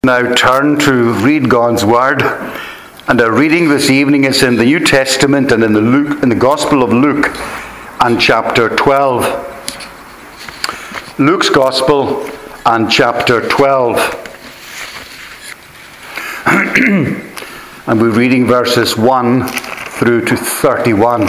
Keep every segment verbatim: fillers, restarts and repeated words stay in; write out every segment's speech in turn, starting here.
Now turn to read God's Word, and our reading this evening is in the New Testament and in the Luke, in the Gospel of Luke, and chapter twelve. Luke's Gospel and chapter twelve. And we're reading verses one through to thirty-one.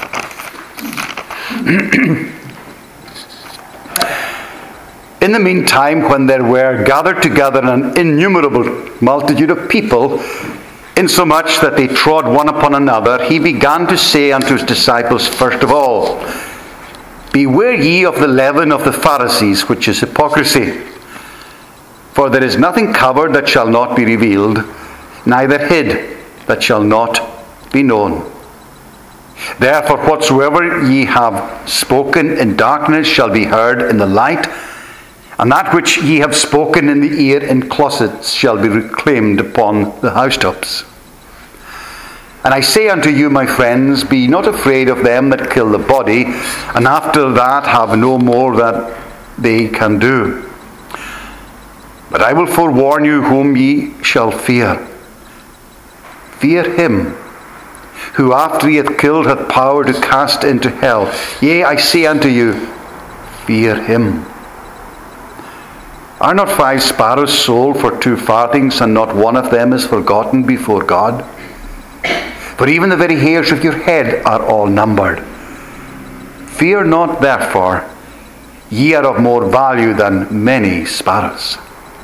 In the meantime, when there were gathered together an innumerable multitude of people, insomuch that they trod one upon another, he began to say unto his disciples first of all, Beware ye of the leaven of the Pharisees, which is hypocrisy. For there is nothing covered that shall not be revealed, neither hid that shall not be known. Therefore whatsoever ye have spoken in darkness shall be heard in the light, and that which ye have spoken in the ear in closets shall be proclaimed upon the housetops. And I say unto you, my friends, be not afraid of them that kill the body, and after that have no more that they can do. But I will forewarn you whom ye shall fear. Fear him who after he hath killed hath power to cast into hell. Yea, I say unto you, fear him. Are not five sparrows sold for two farthings, and not one of them is forgotten before God? For even the very hairs of your head are all numbered. Fear not therefore, ye are of more value than many sparrows.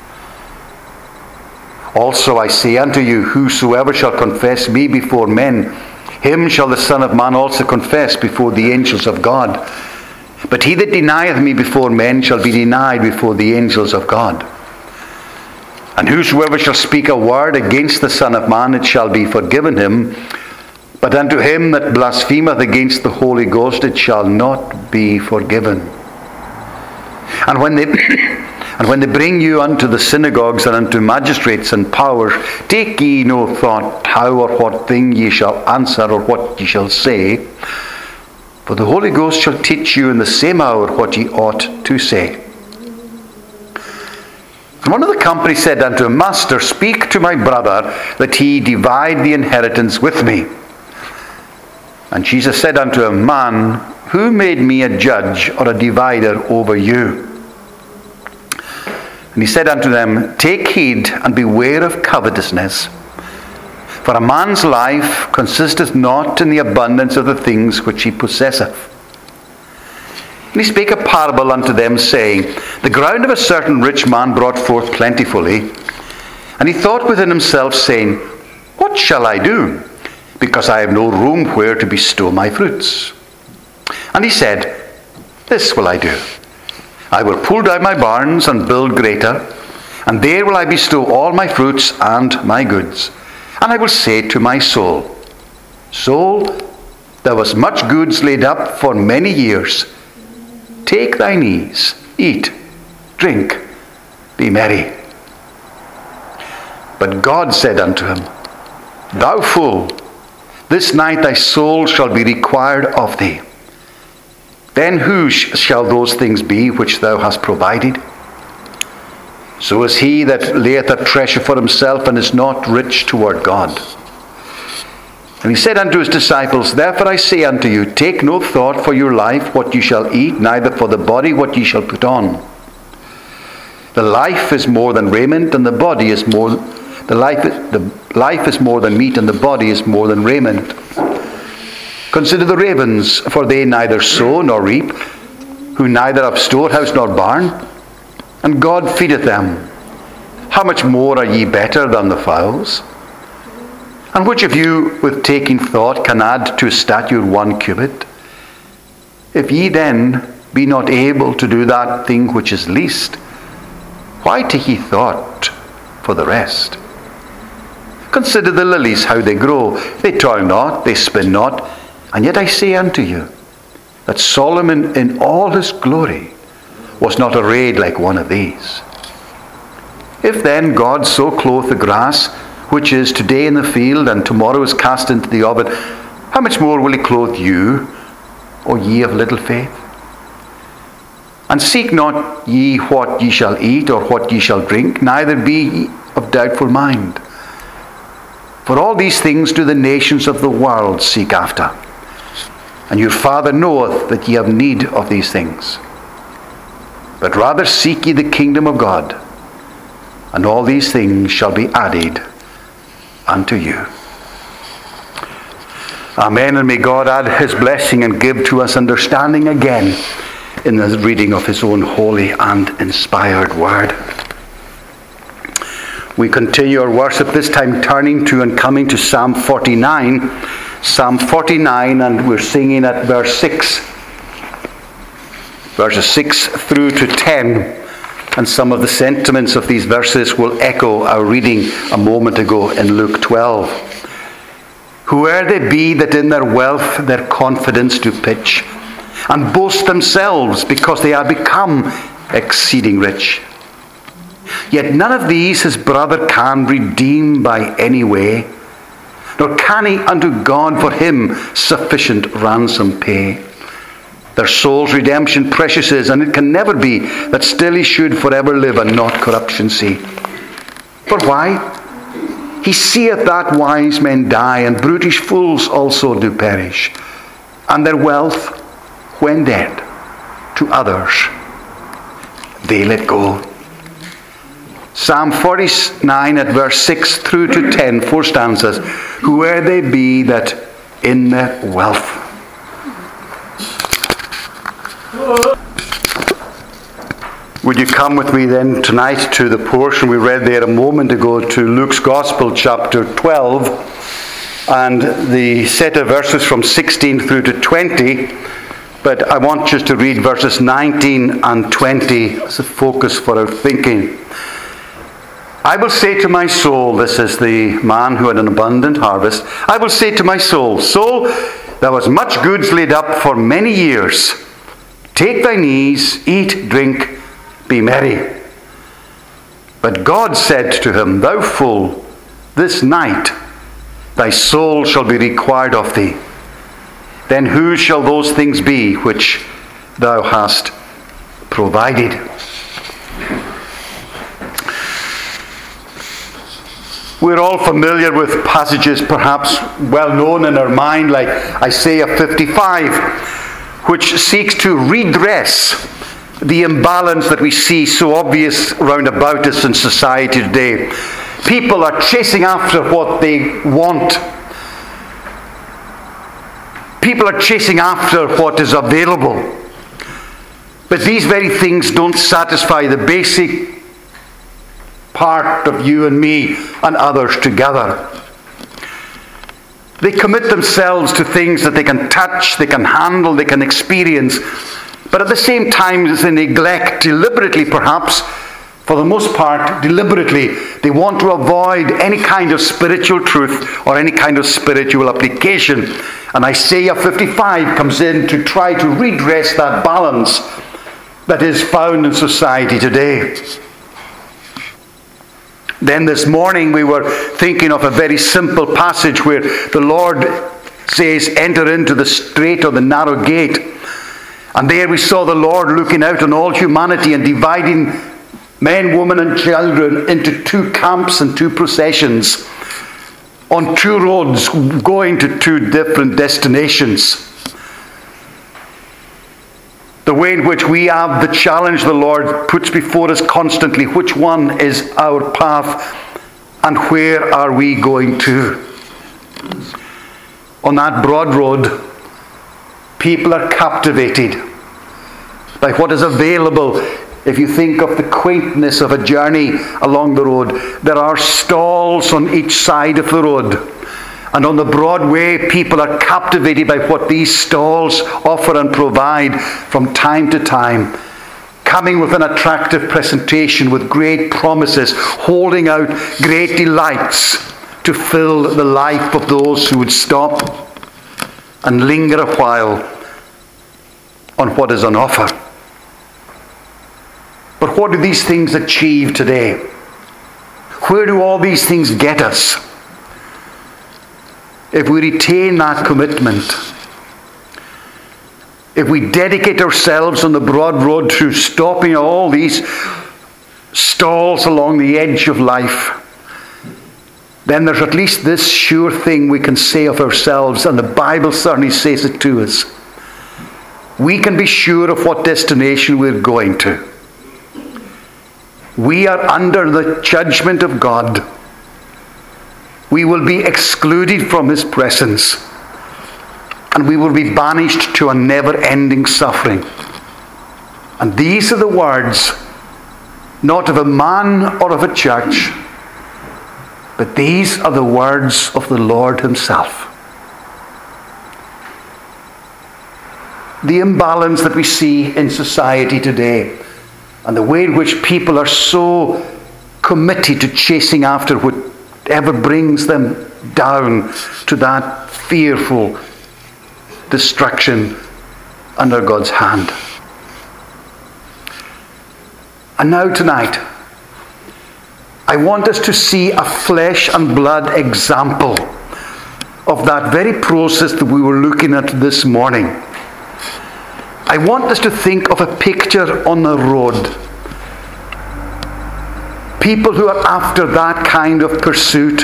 Also I say unto you, whosoever shall confess me before men, him shall the Son of Man also confess before the angels of God. But he that denieth me before men shall be denied before the angels of God. And whosoever shall speak a word against the Son of Man, it shall be forgiven him. But unto him that blasphemeth against the Holy Ghost, it shall not be forgiven. And when they and when they bring you unto the synagogues and unto magistrates and powers, take ye no thought how or what thing ye shall answer or what ye shall say. For the Holy Ghost shall teach you in the same hour what ye ought to say. And one of the company said unto him, Master, speak to my brother, that he divide the inheritance with me. And Jesus said unto him, Man, who made me a judge or a divider over you? And he said unto them, Take heed and beware of covetousness. For a man's life consisteth not in the abundance of the things which he possesseth. And he spake a parable unto them, saying, The ground of a certain rich man brought forth plentifully. And he thought within himself, saying, What shall I do? Because I have no room where to bestow my fruits. And he said, This will I do. I will pull down my barns and build greater, and there will I bestow all my fruits and my goods. And I will say to my soul, Soul, there was much goods laid up for many years. Take thine ease, eat, drink, be merry. But God said unto him, Thou fool, this night thy soul shall be required of thee. Then whose shall those things be which thou hast provided? So is he that layeth up treasure for himself and is not rich toward God. And he said unto his disciples, Therefore I say unto you, take no thought for your life, what ye shall eat, neither for the body what ye shall put on. The life is more than raiment, and the body is more the life the life is more than meat, and the body is more than raiment. Consider the ravens, for they neither sow nor reap, who neither have storehouse nor barn, and God feedeth them. How much more are ye better than the fowls? And which of you, with taking thought, can add to a stature one cubit? If ye then be not able to do that thing which is least, why take ye thought for the rest? Consider the lilies, how they grow. They toil not, they spin not. And yet I say unto you, that Solomon in all his glory was not arrayed like one of these. If then God so clothe the grass, which is today in the field, and tomorrow is cast into the oven, how much more will he clothe you, O ye of little faith? And seek not ye what ye shall eat, or what ye shall drink, neither be of doubtful mind. For all these things do the nations of the world seek after. And your Father knoweth that ye have need of these things. But rather seek ye the kingdom of God, and all these things shall be added unto you. Amen. And may God add his blessing and give to us understanding again in the reading of his own holy and inspired word. We continue our worship, this time turning to and coming to Psalm forty-nine. Psalm forty-nine, and we're singing at verse six. Verses six through to ten. And some of the sentiments of these verses will echo our reading a moment ago in Luke twelve. Whoe'er they be that in their wealth their confidence do pitch, and boast themselves because they are become exceeding rich. Yet none of these his brother can redeem by any way, nor can he unto God for him sufficient ransom pay. Their soul's redemption precious is, and it can never be that still he should forever live and not corruption see. For why? He seeth that wise men die, and brutish fools also do perish, and their wealth, when dead, to others they let go. Psalm forty-nine at verse six through to ten, four stanzas. Whoe'er they be that in their wealth. Would you come with me then tonight to the portion we read there a moment ago, to Luke's Gospel, chapter twelve, and the set of verses from sixteen through to twenty. But I want just to read verses nineteen and twenty as a focus for our thinking. I will say to my soul, this is the man who had an abundant harvest, I will say to my soul, soul, thou hast much goods laid up for many years. Take thine ease, eat, drink, be merry. But God said to him, thou fool, this night thy soul shall be required of thee. Then whose shall those things be which thou hast provided? We're all familiar with passages perhaps well known in our mind, like Isaiah fifty-five, which seeks to redress the imbalance that we see so obvious round about us in society today. People are chasing after what they want. People are chasing after what is available. But these very things don't satisfy the basic part of you and me and others together. They commit themselves to things that they can touch, they can handle, they can experience, but at the same time they neglect, deliberately perhaps, for the most part, deliberately, they want to avoid any kind of spiritual truth or any kind of spiritual application. And Isaiah fifty-five comes in to try to redress that balance that is found in society today. Then this morning we were thinking of a very simple passage where the Lord says, enter into the straight or the narrow gate. And there we saw the Lord looking out on all humanity and dividing men, women and children into two camps and two processions on two roads going to two different destinations. The way in which we have the challenge the Lord puts before us constantly, which one is our path and where are we going to? On that broad road, people are captivated by what is available. If you think of the quaintness of a journey along the road, there are stalls on each side of the road. And on the broad way, people are captivated by what these stalls offer and provide from time to time, coming with an attractive presentation with great promises, holding out great delights to fill the life of those who would stop and linger a while on what is on offer. But what do these things achieve today? Where do all these things get us? If we retain that commitment, if we dedicate ourselves on the broad road to stopping all these stalls along the edge of life, then there's at least this sure thing we can say of ourselves, and the Bible certainly says it to us. We can be sure of what destination we're going to. We are under the judgment of God. We will be excluded from his presence, and we will be banished to a never-ending suffering. And these are the words, not of a man or of a church, but these are the words of the Lord himself. The imbalance that we see in society today, and the way in which people are so committed to chasing after whatever brings them down to that fearful destruction under God's hand. And now tonight, I want us to see a flesh and blood example of that very process that we were looking at this morning. I want us to think of a picture on the road. People who are after that kind of pursuit.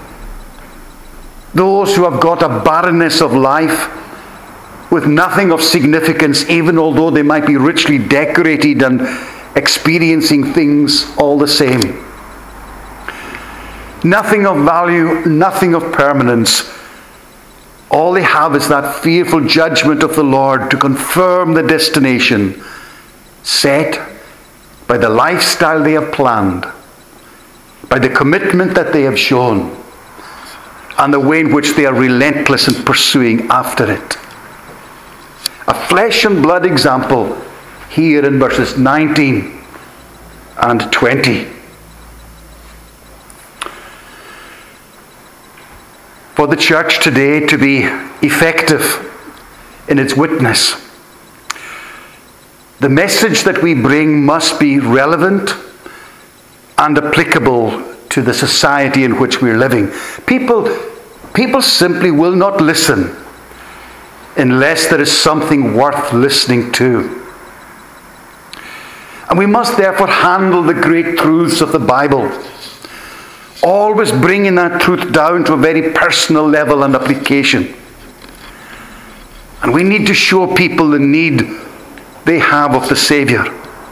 Those who have got a barrenness of life with nothing of significance, even although they might be richly decorated and experiencing things all the same. Nothing of value, nothing of permanence. All they have is that fearful judgment of the Lord to confirm the destination set by the lifestyle they have planned, by the commitment that they have shown, and the way in which they are relentless in pursuing after it. A flesh and blood example here in verses nineteen and twenty. For the church today to be effective in its witness, the message that we bring must be relevant and applicable to the society in which we're living. People, people simply will not listen unless there is something worth listening to. And we must therefore handle the great truths of the Bible, always bringing that truth down to a very personal level and application. And we need to show people the need they have of the Saviour.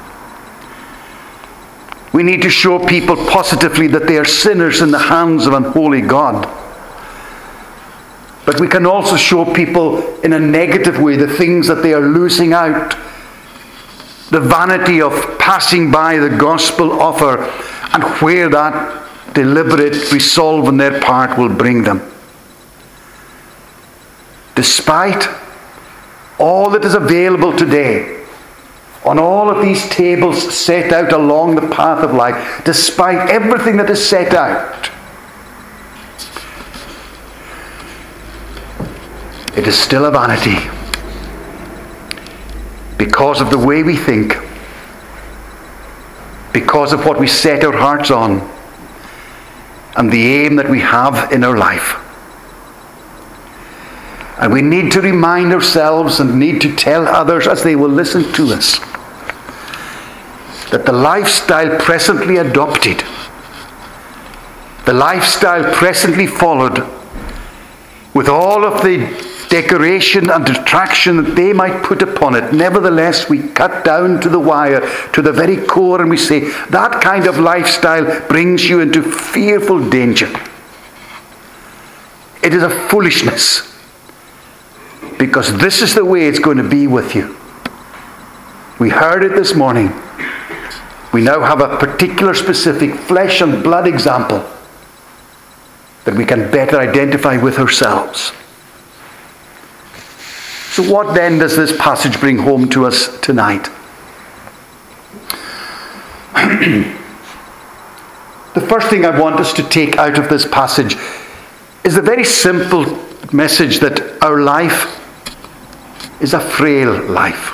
We need to show people positively that they are sinners in the hands of an holy God. But we can also show people in a negative way the things that they are losing out. The vanity of passing by the gospel offer, and where that deliberate resolve on their part will bring them. Despite all that is available today, on all of these tables set out along the path of life, despite everything that is set out, it is still a vanity because of the way we think, because of what we set our hearts on, and the aim that we have in our life. And we need to remind ourselves and need to tell others as they will listen to us that the lifestyle presently adopted, the lifestyle presently followed, with all of the decoration and attraction that they might put upon it, nevertheless we cut down to the wire, to the very core, and we say that kind of lifestyle brings you into fearful danger. It is a foolishness, because this is the way it's going to be with you. We heard it this morning. We now have a particular specific flesh and blood example that we can better identify with ourselves. So what then does this passage bring home to us tonight? The first thing I want us to take out of this passage is the very simple message that our life is a frail life.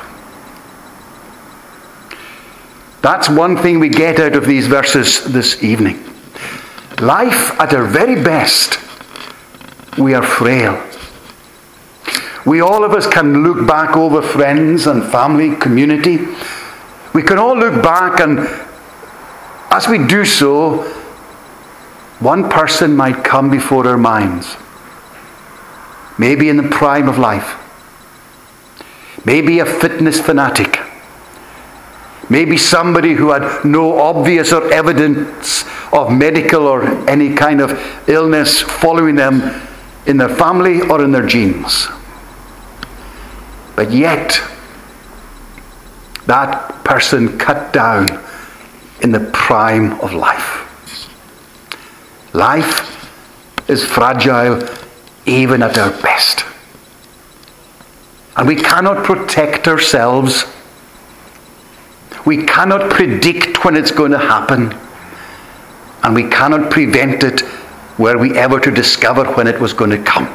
That's one thing we get out of these verses this evening. Life at our very best, we are frail. We all of us can look back over friends and family, community. We can all look back, and as we do so, one person might come before our minds. Maybe in the prime of life. Maybe a fitness fanatic. Maybe somebody who had no obvious or evidence of medical or any kind of illness following them in their family or in their genes. But yet, that person cut down in the prime of life. Life is fragile even at our best. And we cannot protect ourselves. We cannot predict when it's going to happen. And we cannot prevent it were we ever to discover when it was going to come.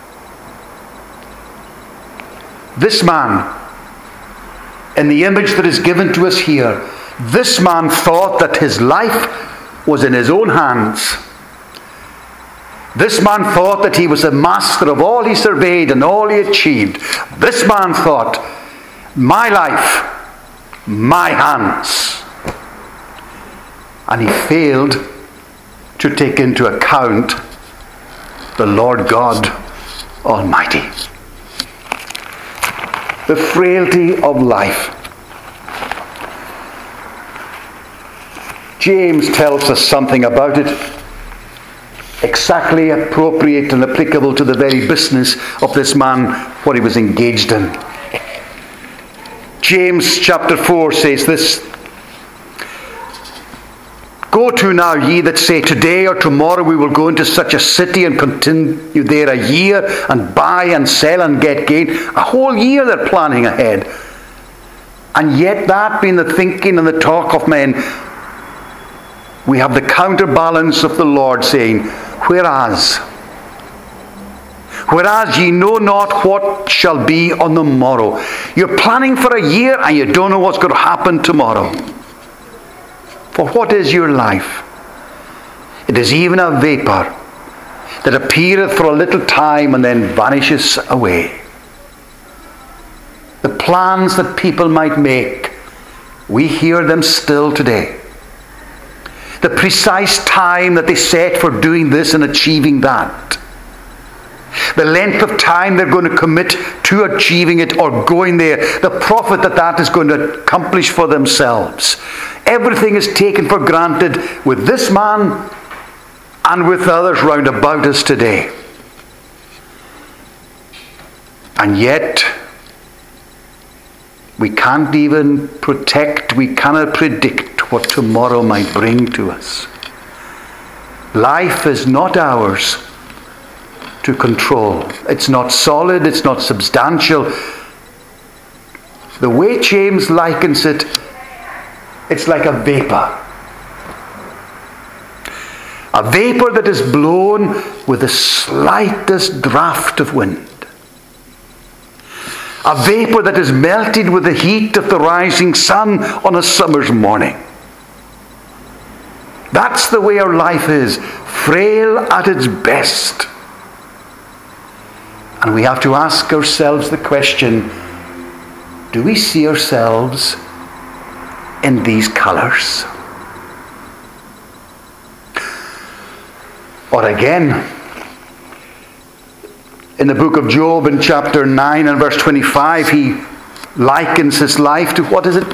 This man, in the image that is given to us here, this man thought that his life was in his own hands. This man thought that he was the master of all he surveyed and all he achieved. This man thought, my life, my hands. And he failed to take into account the Lord God Almighty. The frailty of life. James tells us something about it, exactly appropriate and applicable to the very business of this man, what he was engaged in. James chapter four says this, "Go to now, ye that say, today or tomorrow we will go into such a city and continue there a year and buy and sell and get gain." A whole year they're planning ahead. And yet that being the thinking and the talk of men, we have the counterbalance of the Lord saying, Whereas, whereas ye know not what shall be on the morrow. You're planning for a year and you don't know what's going to happen tomorrow. For what is your life? It is even a vapor that appeareth for a little time and then vanishes away. The plans that people might make, we hear them still today. The precise time that they set for doing this and achieving that. The length of time they're going to commit to achieving it or going there. The profit that that is going to accomplish for themselves. Everything is taken for granted with this man and with others round about us today. And yet, we can't even protect, we cannot predict what tomorrow might bring to us. Life is not ours to control. It's not solid, it's not substantial. The way James likens it, it's like a vapor. A vapor that is blown with the slightest draught of wind. A vapor that is melted with the heat of the rising sun on a summer's morning. That's the way our life is, frail at its best. And we have to ask ourselves the question, do we see ourselves in these colours? Or again, in the book of Job in chapter nine and verse twenty-five, he likens his life to, what is it?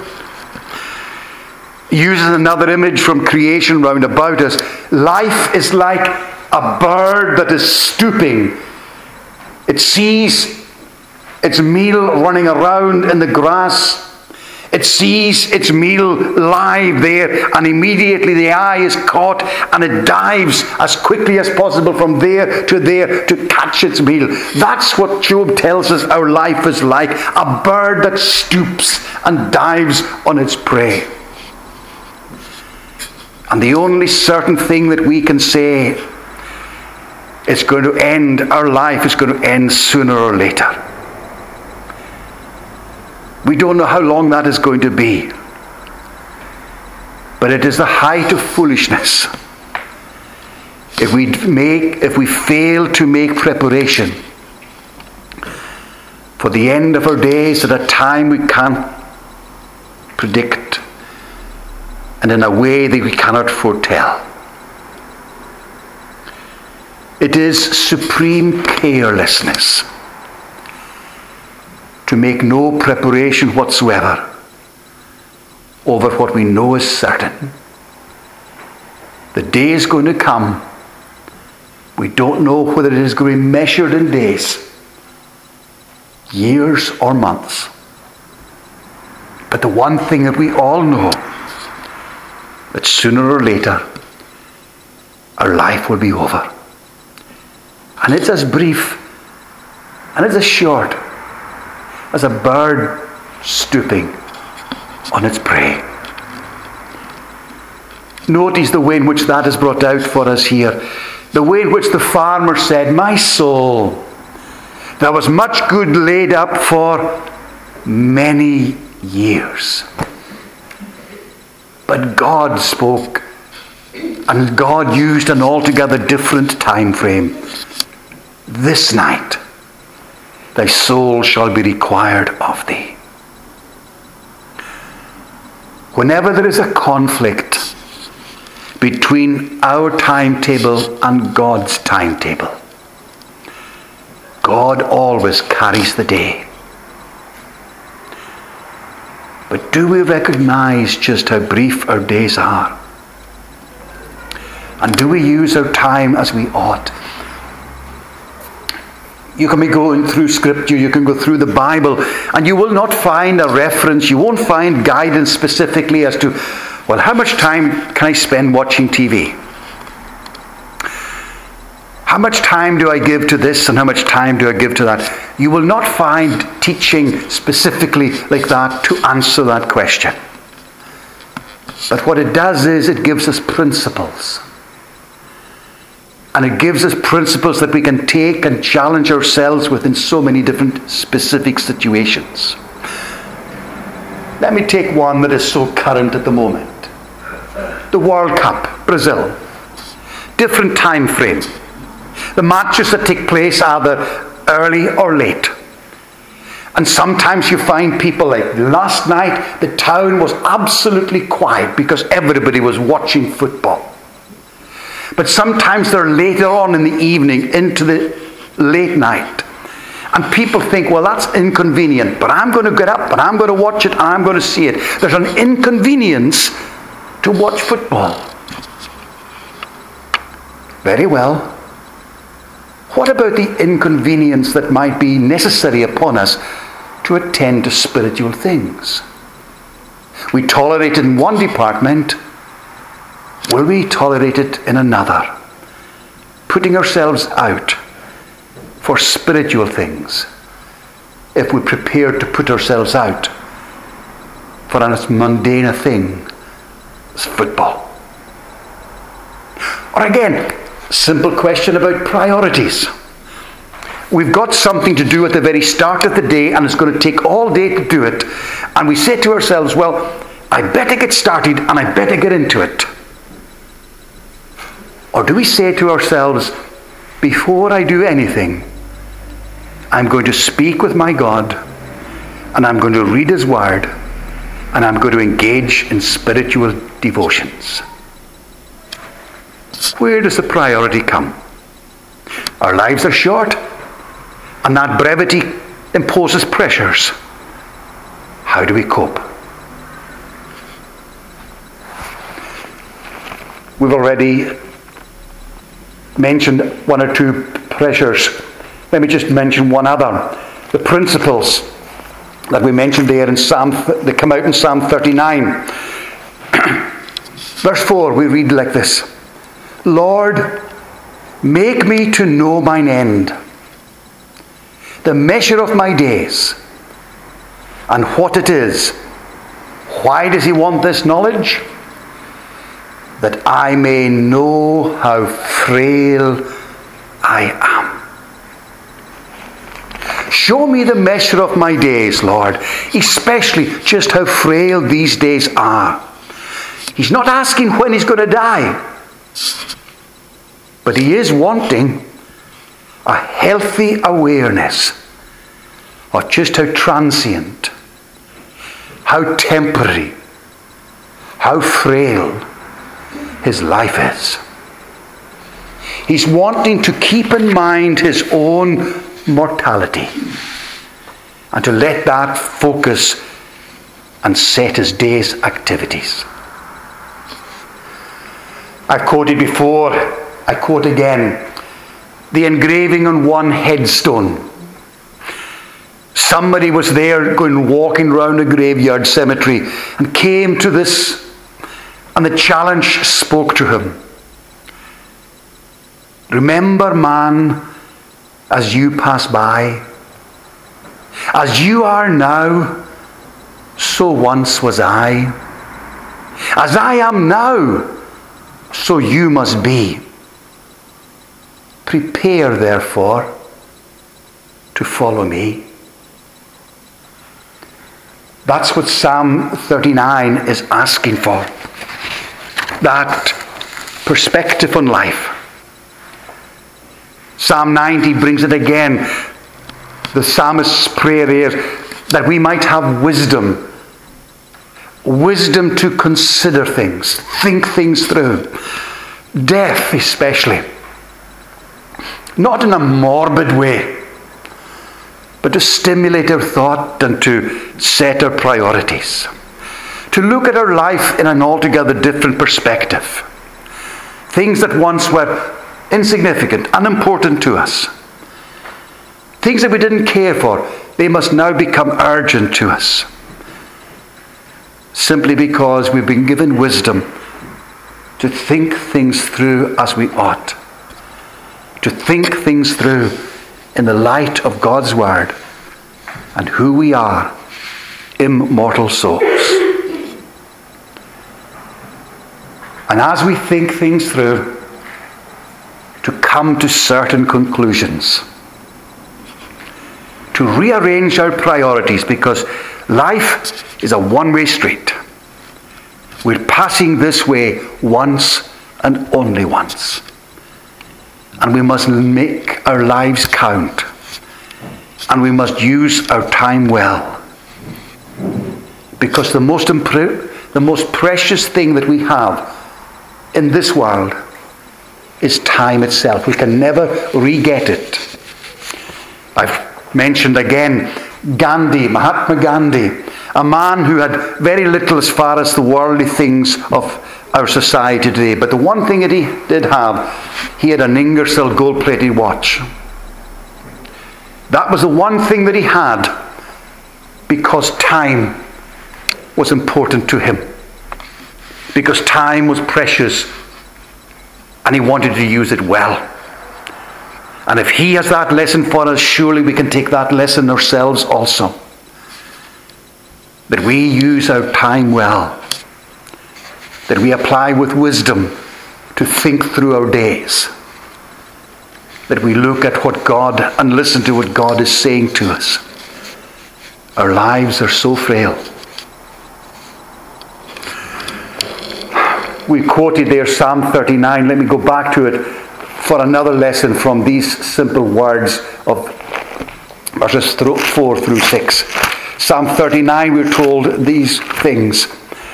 He uses another image from creation round about us. Life is like a bird that is stooping. It sees its meal running around in the grass. It sees its meal live there, and immediately the eye is caught and it dives as quickly as possible from there to there to catch its meal. That's what Job tells us our life is like. A bird that stoops and dives on its prey. And the only certain thing that we can say, it's going to end, our life is going to end sooner or later. We don't know how long that is going to be. But it is the height of foolishness if we make, if we fail to make preparation for the end of our days at a time we can't predict and in a way that we cannot foretell. It is supreme carelessness to make no preparation whatsoever over what we know is certain. The day is going to come. We don't know whether it is going to be measured in days, years, or months. But the one thing that we all know, that sooner or later, our life will be over. And it's as brief and it's as short as a bird stooping on its prey. Notice the way in which that is brought out for us here. The way in which the farmer said, "My soul, there was much good laid up for many years." But God spoke, and God used an altogether different time frame. "This night thy soul shall be required of thee." Whenever there is a conflict between our timetable and God's timetable, God always carries the day. But do we recognize just how brief our days are? And do we use our time as we ought? You can be going through Scripture, you can go through the Bible, and you will not find a reference, you won't find guidance specifically as to, well, how much time can I spend watching T V? How much time do I give to this and how much time do I give to that? You will not find teaching specifically like that to answer that question. But what it does is it gives us principles. And it gives us principles that we can take and challenge ourselves with in so many different specific situations. Let me take one that is so current at the moment. The World Cup, Brazil. Different time frame. The matches that take place either early or late. And sometimes you find people like last night, the town was absolutely quiet because everybody was watching football. But sometimes they're later on in the evening into the late night. And people think, well, that's inconvenient, but I'm going to get up and I'm going to watch it and I'm going to see it. There's an inconvenience to watch football. Very well. What about the inconvenience that might be necessary upon us to attend to spiritual things? We tolerate it in one department. Will we tolerate it in another? Putting ourselves out for spiritual things if we're prepared to put ourselves out for as mundane a thing as football. Or again, simple question about priorities. We've got something to do at the very start of the day and it's going to take all day to do it. And we say to ourselves, well, I better get started and I better get into it. Or do we say to ourselves, before I do anything, I'm going to speak with my God and I'm going to read His Word and I'm going to engage in spiritual devotions? Where does the priority come? Our lives are short and that brevity imposes pressures. How do we cope? We've already mentioned one or two pressures. Let me just mention one other. The principles that we mentioned there in Psalm, they come out in Psalm thirty-nine. Verse four, we read like this: Lord, make me to know mine end, the measure of my days, and what it is. Why does he want this knowledge? That I may know how frail I am. Show me the measure of my days, Lord, especially just how frail these days are. He's not asking when he's going to die, but he is wanting a healthy awareness of just how transient, how temporary, how frail his life is. He's wanting to keep in mind his own mortality and to let that focus and set his day's activities. I quoted before, I quote again, the engraving on one headstone. Somebody was there going walking round a graveyard cemetery and came to this, and the challenge spoke to him. Remember, man, as you pass by, as you are now, so once was I. As I am now, so you must be. Prepare, therefore, to follow me. That's what Psalm thirty-nine is asking for. That perspective on life. Psalm ninety brings it again. The psalmist's prayer is that we might have wisdom. Wisdom to consider things, think things through. Death especially. Not in a morbid way, but to stimulate our thought and to set our priorities. To look at our life in an altogether different perspective. Things that once were insignificant, unimportant to us. Things that we didn't care for, they must now become urgent to us. Simply because we've been given wisdom to think things through as we ought. To think things through in the light of God's Word and who we are, immortal souls. And as we think things through, to come to certain conclusions. To rearrange our priorities, because life is a one-way street. We're passing this way once and only once. And we must make our lives count. And we must use our time well. Because the most impre- the most precious thing that we have in this world is time itself. We can never re-get it. I've mentioned again Gandhi, Mahatma Gandhi, a man who had very little as far as the worldly things of our society today. But the one thing that he did have, he had an Ingersoll gold-plated watch. That was the one thing that he had because time was important to him. Because time was precious and he wanted to use it well. And if he has that lesson for us, surely we can take that lesson ourselves also. That we use our time well. That we apply with wisdom to think through our days. That we look at what God and listen to what God is saying to us. Our lives are so frail. We quoted there Psalm thirty-nine. Let me go back to it for another lesson from these simple words of verses four through six. Psalm thirty-nine, we're told these things.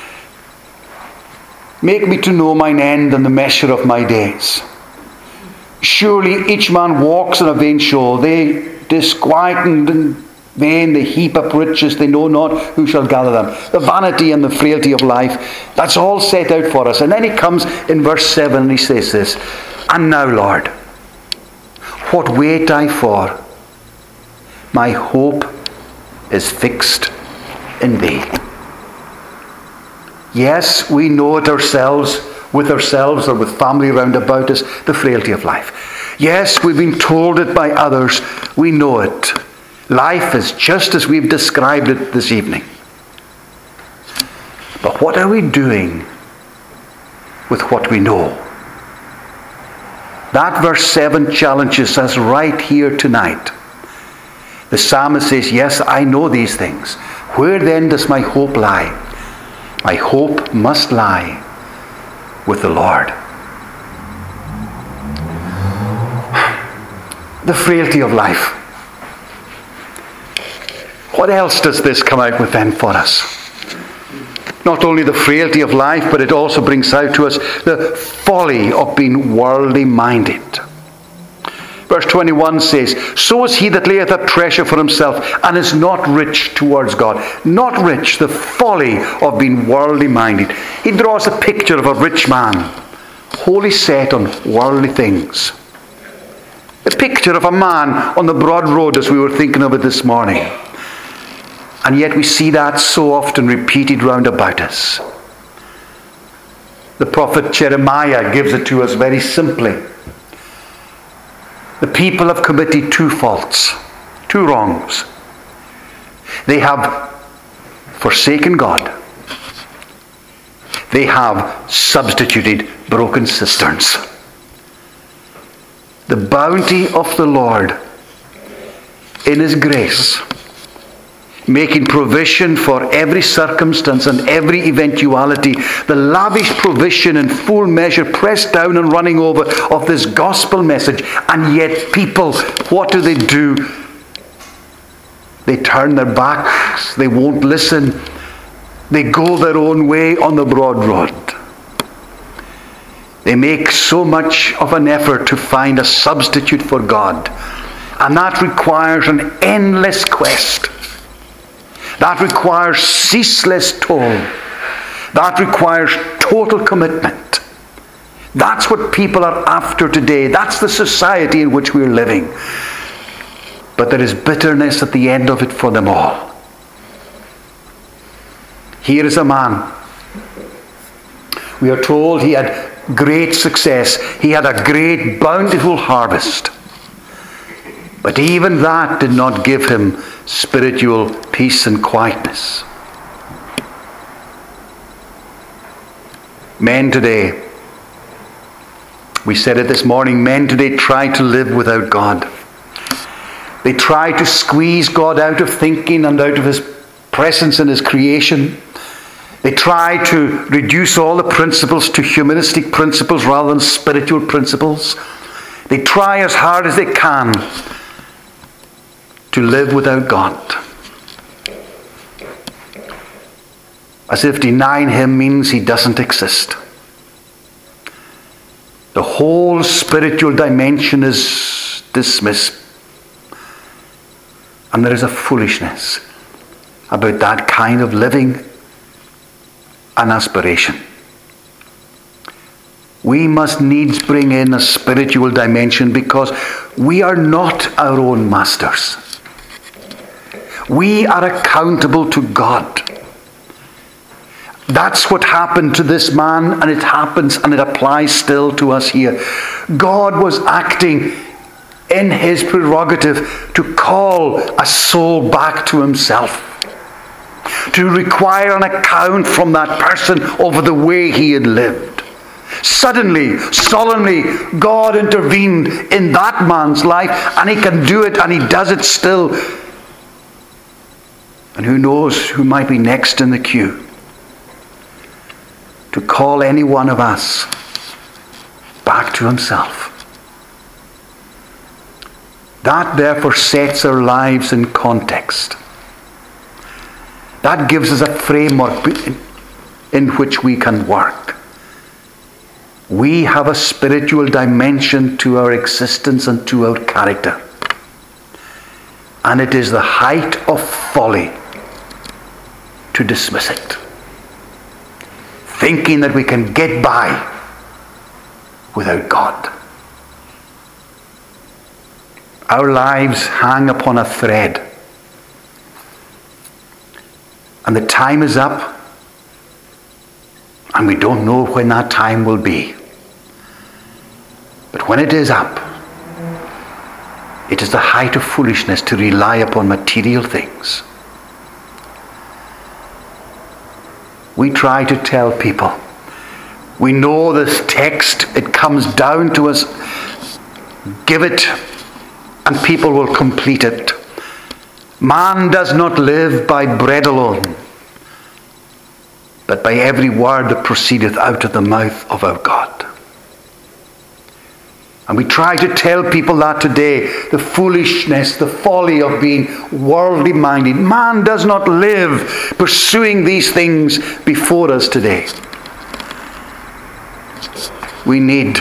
Make me to know mine end and the measure of my days. Surely each man walks on a vain show. They disquiet and vain, they heap up riches, they know not who shall gather them. The vanity and the frailty of life, that's all set out for us. And then he comes in verse seven and he says this, and now, Lord, what wait I for? My hope is fixed in thee. Yes, we know it ourselves, with ourselves or with family round about us, the frailty of life. Yes, we've been told it by others. We know it. Life is just as we've described it this evening. But what are we doing with what we know? That verse seven challenges us right here tonight. The psalmist says, yes, I know these things. Where then does my hope lie? My hope must lie with the Lord. The frailty of life. What else does this come out with then for us? not only the frailty of life, but it also brings out to us the folly of being worldly minded. Verse twenty-one says, so is he that layeth up treasure for himself and is not rich towards God. Not rich, the folly of being worldly minded. He draws a picture of a rich man, wholly set on worldly things. A picture of a man on the broad road as we were thinking of it this morning. And yet we see that so often repeated round about us. The prophet Jeremiah gives it to us very simply. The people have committed two faults, two wrongs. They have forsaken God. They have substituted broken cisterns. The bounty of the Lord in His grace, making provision for every circumstance and every eventuality, the lavish provision in full measure, pressed down and running over of this gospel message. And yet people, what do they do? They turn their backs. They won't listen. They go their own way on the broad road. They make so much of an effort to find a substitute for God. And that requires an endless quest. That requires ceaseless toil. That requires total commitment. That's what people are after today. That's the society in which we're living. But there is bitterness at the end of it for them all. Here is a man. We are told he had great success. He had a great bountiful harvest. But even that did not give him spiritual peace and quietness. Men today, we said it this morning, men today try to live without God. They try to squeeze God out of thinking and out of His presence in His creation. They try to reduce all the principles to humanistic principles rather than spiritual principles. They try as hard as they can to live without God. As if denying Him means He doesn't exist. The whole spiritual dimension is dismissed. And there is a foolishness about that kind of living and aspiration. We must needs bring in a spiritual dimension because we are not our own masters. We are accountable to God. That's what happened to this man, and it happens and it applies still to us here. God was acting in His prerogative to call a soul back to Himself, to require an account from that person over the way he had lived. Suddenly, solemnly, God intervened in that man's life, and He can do it, and He does it still. And who knows who might be next in the queue to call any one of us back to Himself. That therefore sets our lives in context. That gives us a framework in which we can work. We have a spiritual dimension to our existence and to our character. And it is the height of folly to dismiss it, thinking that we can get by without God. Our lives hang upon a thread. And the time is up, and we don't know when that time will be. But when it is up, it is the height of foolishness to rely upon material things. We try to tell people, we know this text, it comes down to us, give it, and people will complete it. Man does not live by bread alone, but by every word that proceedeth out of the mouth of our God. And we try to tell people that today, the foolishness, the folly of being worldly minded. Man does not live pursuing these things before us today. We need,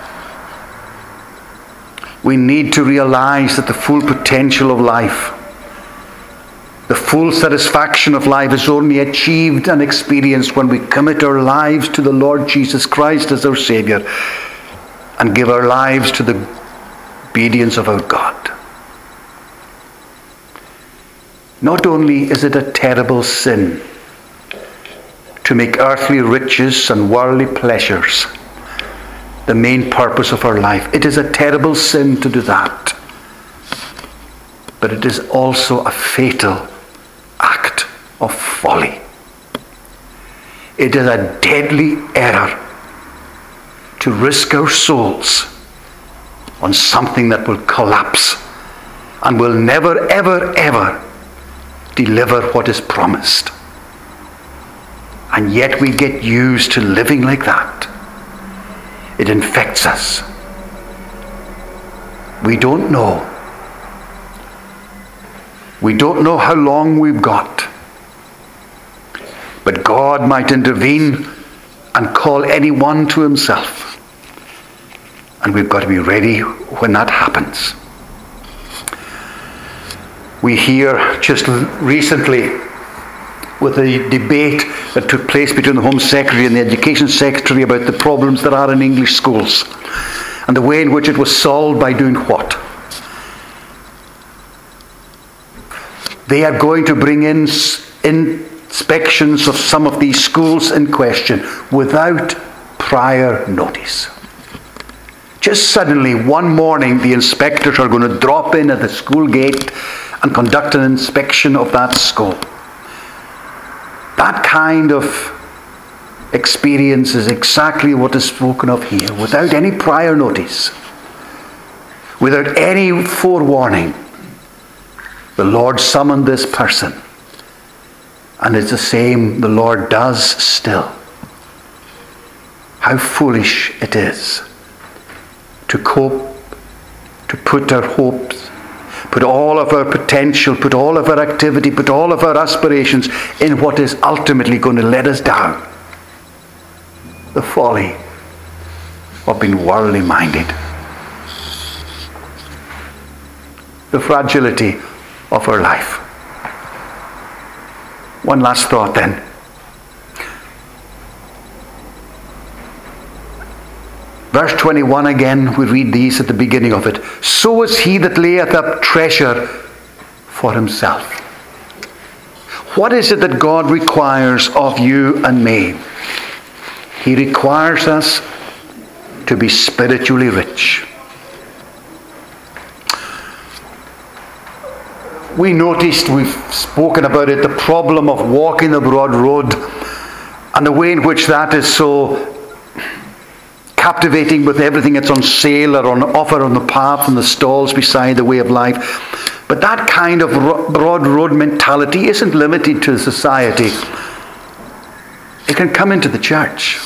we need to realize that the full potential of life, the full satisfaction of life is only achieved and experienced when we commit our lives to the Lord Jesus Christ as our Savior and give our lives to the obedience of our God. Not only is it a terrible sin to make earthly riches and worldly pleasures the main purpose of our life, it is a terrible sin to do that. But it is also a fatal act of folly. It is a deadly error to risk our souls on something that will collapse and will never, ever, ever deliver what is promised. And yet we get used to living like that. It infects us. We don't know. We don't know how long we've got. But God might intervene and call anyone to himself. And we've got to be ready when that happens. We hear just recently with the debate that took place between the Home Secretary and the Education Secretary about the problems that are in English schools and the way in which it was solved by doing what? They are going to bring in inspections of some of these schools in question without prior notice. Just suddenly, one morning, the inspectors are going to drop in at the school gate and conduct an inspection of that school. That kind of experience is exactly what is spoken of here, without any prior notice, without any forewarning. The Lord summoned this person, and it's the same the Lord does still. How foolish it is to cope, to put our hopes, put all of our potential, put all of our activity, put all of our aspirations in what is ultimately going to let us down. The folly of being worldly minded. The fragility of our life. One last thought then. Verse twenty-one again, we read these at the beginning of it. So is he that layeth up treasure for himself. What is it that God requires of you and me? He requires us to be spiritually rich. We noticed, we've spoken about it, the problem of walking the broad road and the way in which that is so captivating with everything that's on sale or on offer on the path and the stalls beside the way of life. But that kind of broad road mentality isn't limited to society. It can come into the church.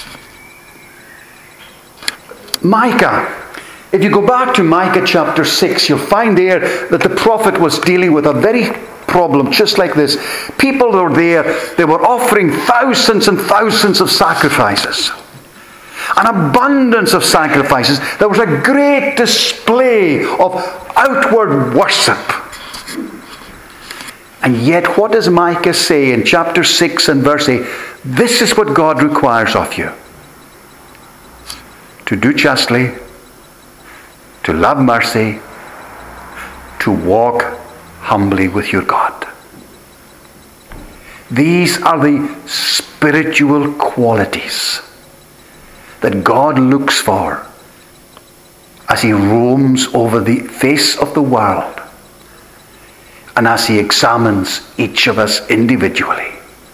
Micah. If you go back to Micah chapter six, you'll find there that the prophet was dealing with a very problem just like this. People were there, they were offering thousands and thousands of sacrifices. An abundance of sacrifices. There was a great display of outward worship. And yet, what does Micah say in chapter six and verse eight? This is what God requires of you. To do justly, to love mercy, to walk humbly with your God. These are the spiritual qualities that God looks for as he roams over the face of the world and as he examines each of us individually.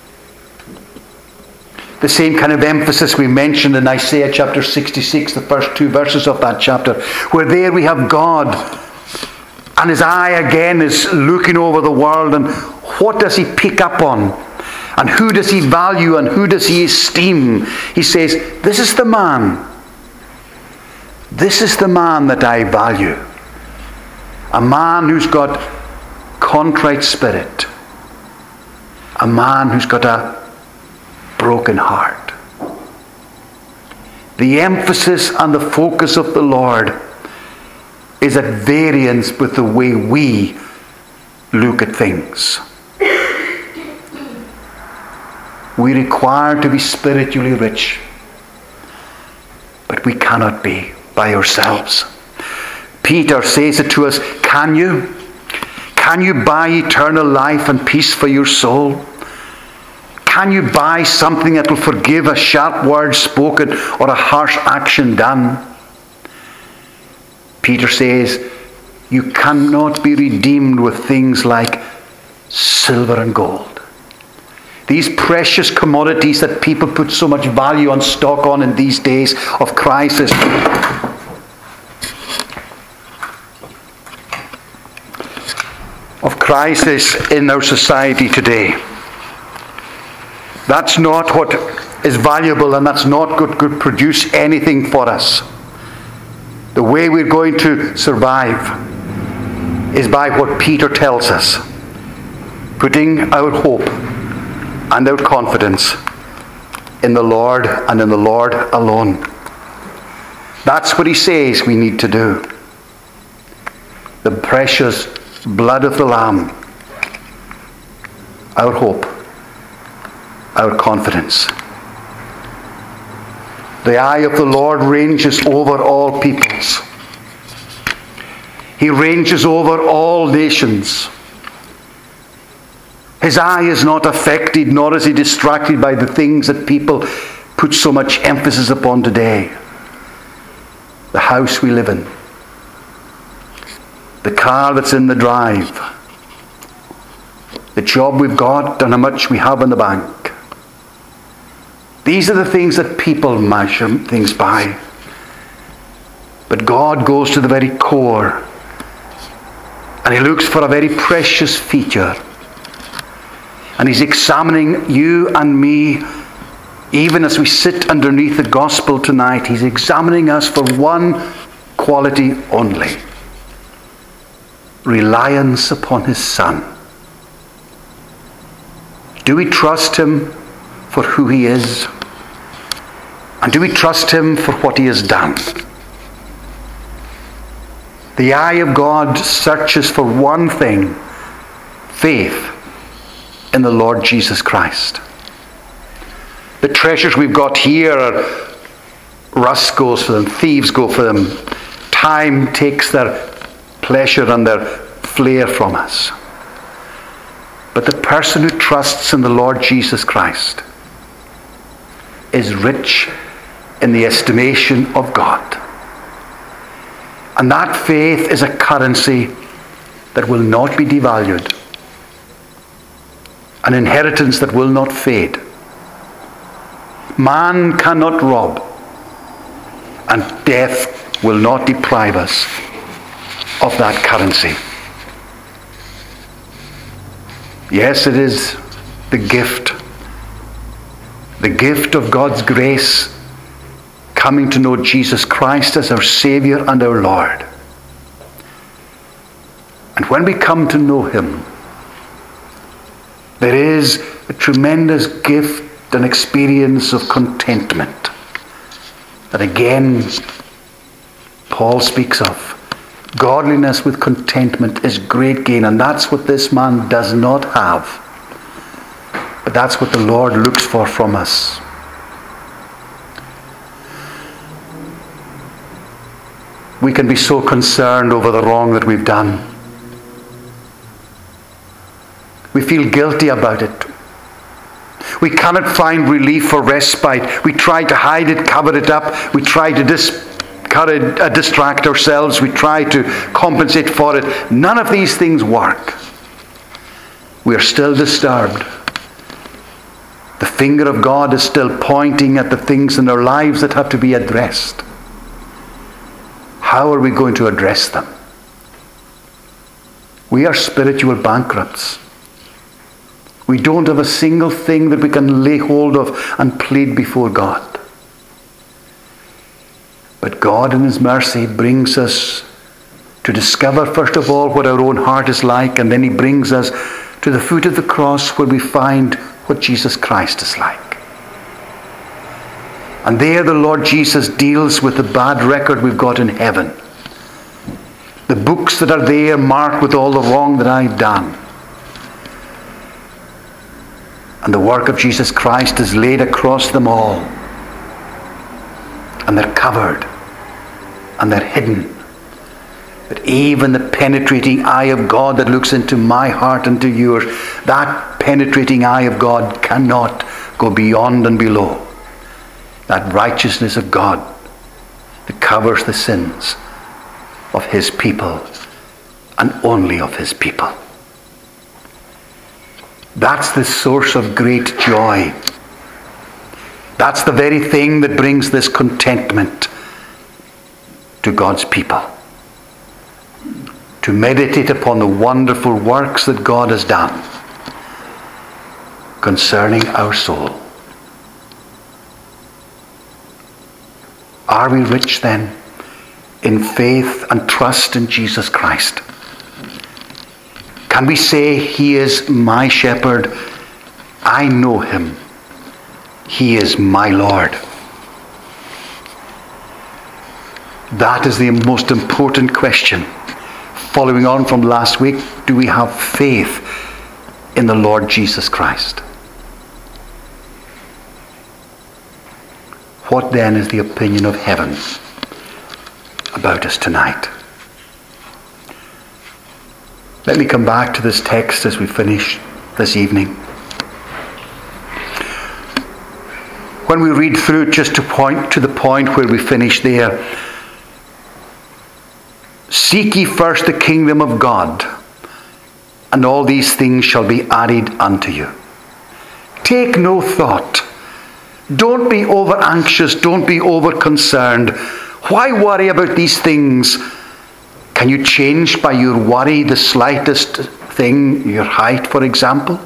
The same kind of emphasis we mentioned in Isaiah chapter sixty-six, the first two verses of that chapter, where there we have God and his eye again is looking over the world, and what does he pick up on? And who does he value and who does he esteem? He says, this is the man. This is the man that I value. A man who's got contrite spirit. A man who's got a broken heart. The emphasis and the focus of the Lord is at variance with the way we look at things. We require to be spiritually rich, but we cannot be by ourselves. Peter says it to us, can you? Can you buy eternal life and peace for your soul? Can you buy something that will forgive a sharp word spoken or a harsh action done? Peter says, you cannot be redeemed with things like silver and gold. These precious commodities that people put so much value on stock on in these days of crisis. Of crisis in our society today. That's not what is valuable, and that's not what could produce anything for us. The way we're going to survive is by what Peter tells us. Putting our hope and our confidence in the Lord and in the Lord alone. That's what he says we need to do. The precious blood of the Lamb. Our hope. Our confidence. The eye of the Lord ranges over all peoples. He ranges over all nations. His eye is not affected, nor is he distracted by the things that people put so much emphasis upon today. The house we live in. The car that's in the drive. The job we've got and how much we have in the bank. These are the things that people measure things by. But God goes to the very core. And he looks for a very precious feature. And he's examining you and me, even as we sit underneath the gospel tonight. He's examining us for one quality only. Reliance upon his Son. Do we trust him for who he is? And do we trust him for what he has done? The eye of God searches for one thing: faith in the Lord Jesus Christ. The treasures we've got here are rust goes for them, thieves go for them. Time takes their pleasure and their flair from us. But the person who trusts in the Lord Jesus Christ is rich in the estimation of God. And that faith is a currency that will not be devalued. An inheritance that will not fade. Man cannot rob, and death will not deprive us of that currency. Yes, it is the gift. The gift of God's grace, coming to know Jesus Christ as our Savior and our Lord. And when we come to know him, there is a tremendous gift and experience of contentment that again Paul speaks of. Godliness with contentment is great gain, and that's what this man does not have. But that's what the Lord looks for from us. We can be so concerned over the wrong that we've done. We feel guilty about it. We cannot find relief or respite. We try to hide it, cover it up. We try to dis- uh, distract ourselves. We try to compensate for it. None of these things work. We are still disturbed. The finger of God is still pointing at the things in our lives that have to be addressed. How are we going to address them? We are spiritual bankrupts. We don't have a single thing that we can lay hold of and plead before God. But God in his mercy brings us to discover, first of all, what our own heart is like, and then he brings us to the foot of the cross where we find what Jesus Christ is like. And there the Lord Jesus deals with the bad record we've got in heaven. The books that are there marked with all the wrong that I've done. And the work of Jesus Christ is laid across them all. And they're covered. And they're hidden. But even the penetrating eye of God that looks into my heart and to yours, that penetrating eye of God cannot go beyond and below that righteousness of God that covers the sins of his people and only of his people. That's the source of great joy. That's the very thing that brings this contentment to God's people. To meditate upon the wonderful works that God has done concerning our soul. Are we rich then in faith and trust in Jesus Christ? Can we say, he is my shepherd, I know him, he is my Lord? That is the most important question. Following on from last week, do we have faith in the Lord Jesus Christ? What then is the opinion of heaven about us tonight? Let me come back to this text as we finish this evening. When we read through, just to point to the point where we finish there, seek ye first the kingdom of God, and all these things shall be added unto you. Take no thought. Don't be over anxious. Don't be over concerned. Why worry about these things? Can you change by your worry the slightest thing, your height, for example?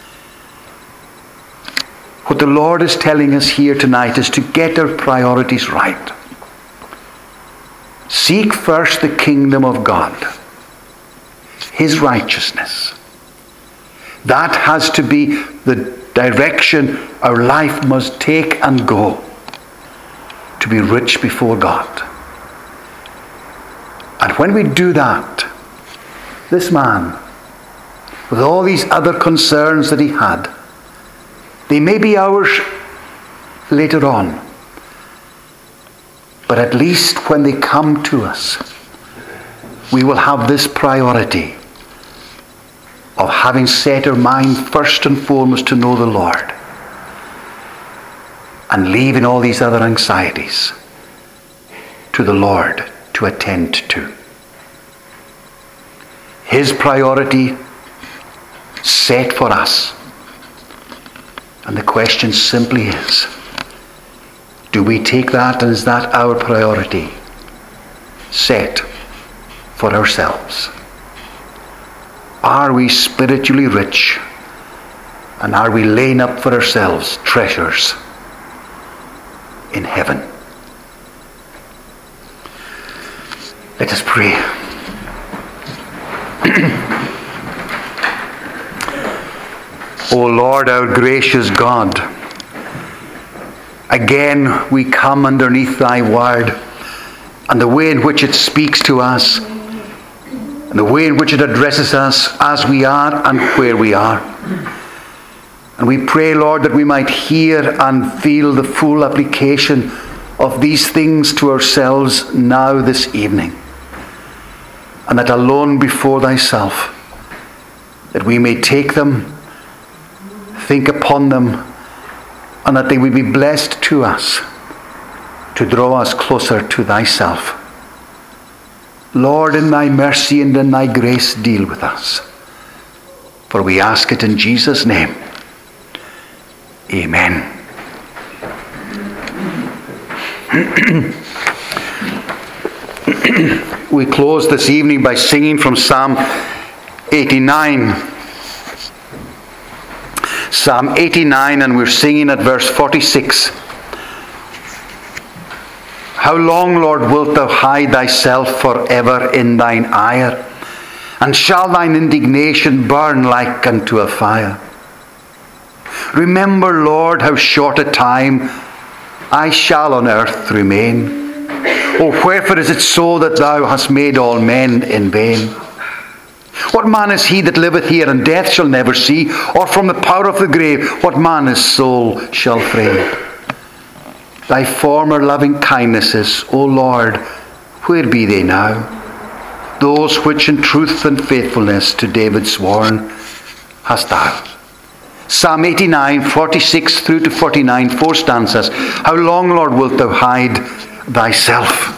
What the Lord is telling us here tonight is to get our priorities right. Seek first the kingdom of God, his righteousness. That has to be the direction our life must take and go to be rich before God. And when we do that, this man, with all these other concerns that he had, they may be ours later on, but at least when they come to us, we will have this priority of having set our mind first and foremost to know the Lord and leaving all these other anxieties to the Lord to attend to. His priority set for us. And the question simply is, do we take that, and is that our priority set for ourselves? Are we spiritually rich? And are we laying up for ourselves treasures in heaven? Let us pray. O Lord, our gracious God, again we come underneath thy word and the way in which it speaks to us, and the way in which it addresses us as we are and where we are. And we pray, Lord, that we might hear and feel the full application of these things to ourselves now this evening. And that alone before thyself, that we may take them, think upon them, and that they will be blessed to us to draw us closer to thyself. Lord, in thy mercy and in thy grace, deal with us. For we ask it in Jesus' name. Amen. We close this evening by singing from Psalm eighty-nine. Psalm eighty-nine, and we're singing at verse forty-six. How long, Lord, wilt thou hide thyself forever in thine ire? And shall thine indignation burn like unto a fire? Remember, Lord, how short a time I shall on earth remain. O wherefore is it so that thou hast made all men in vain? What man is he that liveth here, and death shall never see? Or from the power of the grave, what man his soul shall frame? Thy former loving kindnesses, O Lord, where be they now? Those which in truth and faithfulness to David sworn hast thou. Psalm eighty-nine, forty-six through to forty-nine, four stanzas. How long, Lord, wilt thou hide thyself?